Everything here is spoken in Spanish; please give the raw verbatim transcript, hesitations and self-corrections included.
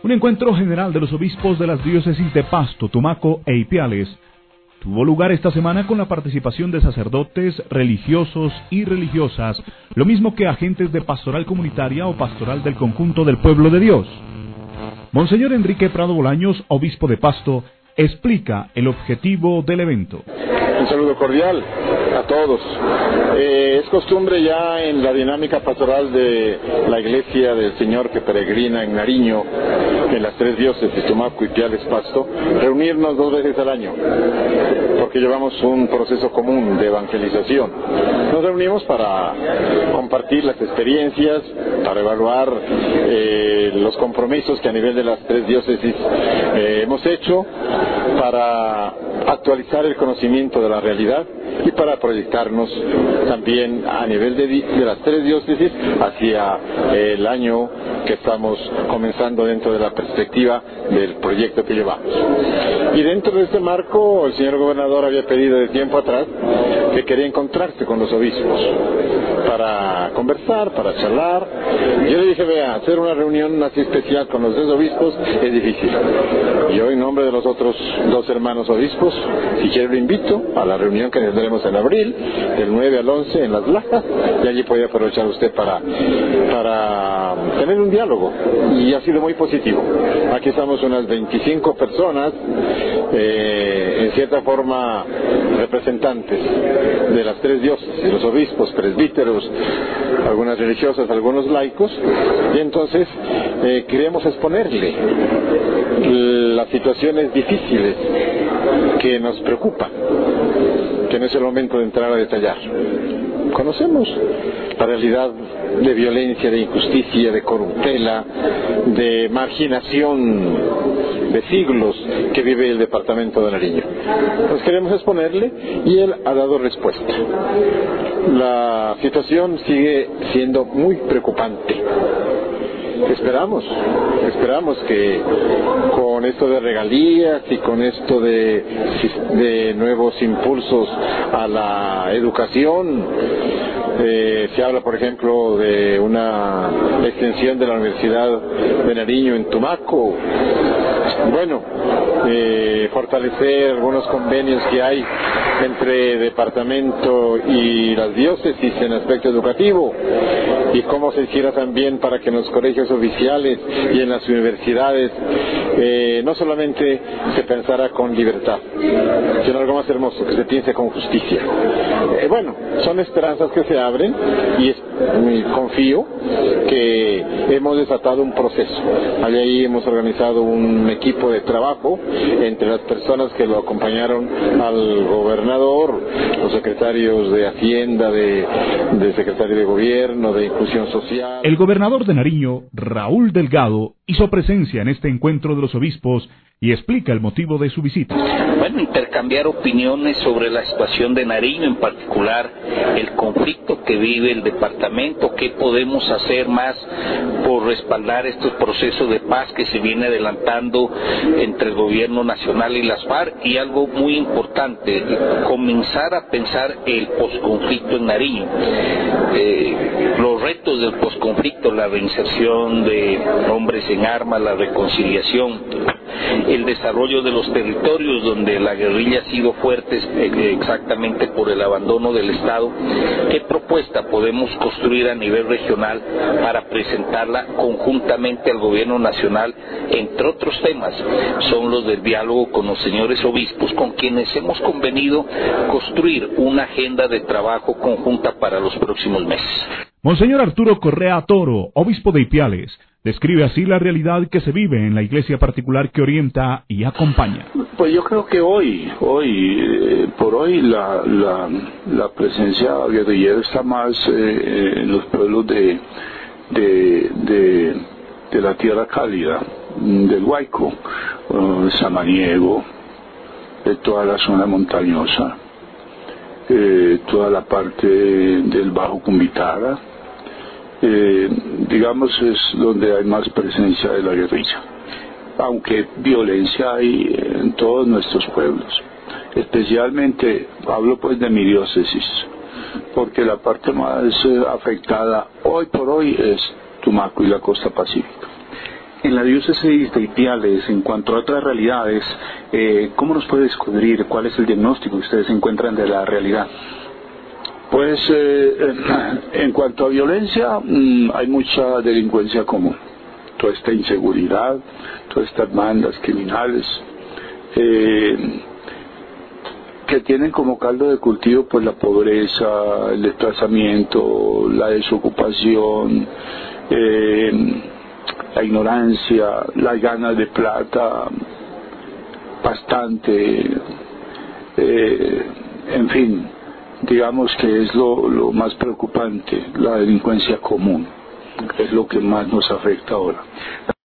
Un encuentro general de los obispos de las diócesis de Pasto, Tumaco e Ipiales tuvo lugar esta semana con la participación de sacerdotes, religiosos y religiosas, lo mismo que agentes de pastoral comunitaria o pastoral del conjunto del pueblo de Dios. Monseñor Enrique Prado Bolaños, obispo de Pasto, explica el objetivo del evento. Un saludo cordial a todos. Eh, es costumbre ya en la dinámica pastoral de la Iglesia del Señor que peregrina en Nariño, en las tres diócesis, Tumaco, Ipiales, Pasto, reunirnos dos veces al año, porque llevamos un proceso común de evangelización. Nos reunimos para compartir las experiencias, para evaluar eh, los compromisos que a nivel de las tres diócesis eh, hemos hecho, para actualizar el conocimiento de la realidad y para proyectarnos también a nivel de, de las tres diócesis hacia el año que estamos comenzando dentro de la perspectiva del proyecto que llevamos. Y dentro de este marco, el señor gobernador había pedido de tiempo atrás que quería encontrarse con los obispos para conversar, para charlar. Yo le dije, vea, hacer una reunión así especial con los tres obispos es difícil. Yo, en nombre de los otros dos hermanos obispos, si quiere lo invito a la reunión que tendremos en abril, del nueve al once en Las Lajas, y allí puede aprovechar usted para, para tener un diálogo, y ha sido muy positivo. Aquí estamos unas veinticinco personas, eh, en cierta forma representantes de las tres diócesis, los obispos, presbíteros, algunas religiosas, algunos laicos, y entonces eh, queremos exponerle las situaciones difíciles que nos preocupan, que no es el momento de entrar a detallar. Conocemos la realidad de violencia, de injusticia, de corruptela, de marginación de siglos que vive el departamento de Nariño. Nos queremos exponerle y él ha dado respuesta. La situación sigue siendo muy preocupante. Esperamos, esperamos que con esto de regalías y con esto de, de nuevos impulsos a la educación, eh, se habla por ejemplo de una extensión de la Universidad de Nariño en Tumaco, bueno, eh, fortalecer algunos convenios que hay entre departamento y las diócesis en aspecto educativo, y cómo se hiciera también para que en los colegios oficiales y en las universidades eh, no solamente se pensara con libertad, sino algo más hermoso, que se piense con justicia. Eh, bueno, son esperanzas que se abren y es, confío que hemos desatado un proceso. Allí hemos organizado un equipo de trabajo entre las personas que lo acompañaron al gobernador, los secretarios de Hacienda, de, de secretario de Gobierno, de Inclusión Social. El gobernador de Nariño, Raúl Delgado, hizo presencia en este encuentro de los obispos y explica el motivo de su visita. Bueno, intercambiar opiniones sobre la situación de Nariño, en particular el conflicto que vive el departamento, qué podemos hacer más por respaldar estos procesos de paz que se viene adelantando entre el gobierno nacional y las FARC, y algo muy importante, comenzar a pensar el posconflicto en Nariño. Eh, los retos del posconflicto, la reinserción de hombres en armas, la reconciliación, el desarrollo de los territorios donde la guerrilla ha sido fuerte exactamente por el abandono del Estado. ¿Qué propuesta podemos construir a nivel regional para presentarla conjuntamente al gobierno nacional? Entre otros temas son los del diálogo con los señores obispos, con quienes hemos convenido construir una agenda de trabajo conjunta para los próximos meses. Monseñor Arturo Correa Toro, obispo de Ipiales, describe así la realidad que se vive en la iglesia particular que orienta y acompaña. Pues yo creo que hoy, hoy, eh, por hoy la, la, la presencia guerrillera está más eh, en los pueblos de, de, de, de la tierra cálida, del Guayco, uh, Samaniego, de toda la zona montañosa, eh, toda la parte del Bajo Cumbitara. Eh, digamos es donde hay más presencia de la guerrilla, aunque violencia hay en todos nuestros pueblos, especialmente hablo pues de mi diócesis, porque la parte más eh, afectada hoy por hoy es Tumaco y la costa pacífica. En la diócesis de Ipiales, en cuanto a otras realidades, eh, ¿cómo nos puede descubrir cuál es el diagnóstico que ustedes encuentran de la realidad? Pues eh, en cuanto a violencia, mmm, hay mucha delincuencia común. Toda esta inseguridad, todas estas bandas criminales, eh, que tienen como caldo de cultivo pues la pobreza, el desplazamiento, la desocupación, eh, la ignorancia, las ganas de plata, bastante, eh, en fin, digamos que es lo, lo más preocupante, la delincuencia común, es lo que más nos afecta ahora.